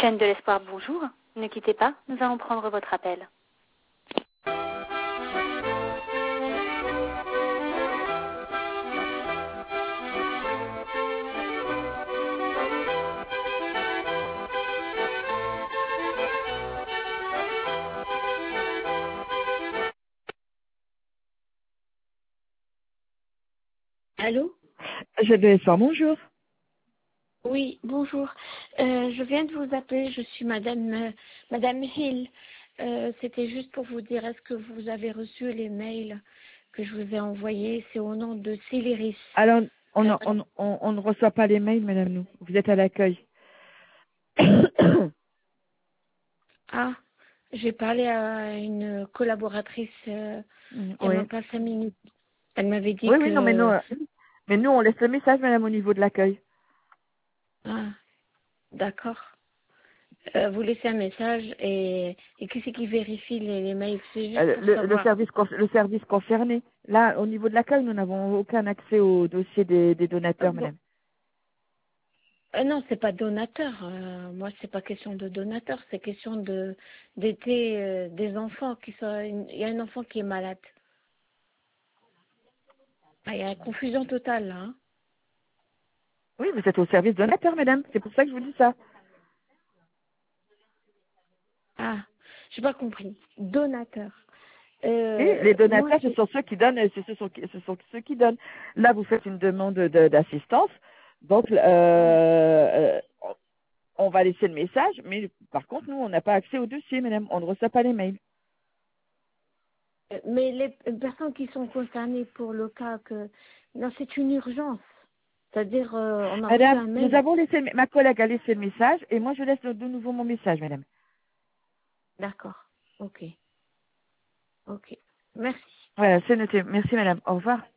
Chaîne de l'espoir, bonjour. Ne quittez pas, nous allons prendre votre appel. Allô? Chaîne de l'espoir, bonjour. Oui, bonjour. Je viens de vous appeler, je suis Madame Hill. C'était juste pour vous dire, est-ce que vous avez reçu les mails que je vous ai envoyés? C'est au nom de Céliris. Alors, Euh, on ne reçoit pas les mails, madame, nous. Vous êtes à l'accueil. ah, j'ai parlé à une collaboratrice il y a Oui. même pas 5 minutes. Elle m'avait dit Oui, non, que... mais nous, on laisse le message, madame, au niveau de l'accueil. Ah, d'accord. Vous laissez un message et qui c'est qui vérifie les mails? C'est juste pour savoir. Le service concerné. Là, au niveau de l'accueil, nous n'avons aucun accès au dossier des donateurs, Bon. madame. Non, c'est pas donateur. Moi, c'est pas question de donateur. C'est question de d'aider des enfants qui sont. Il y a un enfant qui est malade. Ah, il y a une confusion totale là. Hein. Oui, vous êtes au service donateur, madame. C'est pour ça que je vous dis ça. Ah, j'ai pas compris. Donateur. Oui, les Moi, donateurs, ce sont ceux qui donnent, ce sont ceux qui donnent. Là, vous faites une demande d'assistance. Donc, on va laisser le message, mais par contre, nous, on n'a pas accès au dossier, madame. On ne reçoit pas les mails. mais les personnes qui sont concernées pour le cas que non, c'est une urgence. C'est-à-dire, on a reçu Madame, un nous mail. avons laissé, ma collègue a laissé le message, et moi, je laisse de nouveau mon message, madame. D'accord. Ok. Ok. Merci. Voilà, c'est noté. Merci, madame. Au revoir.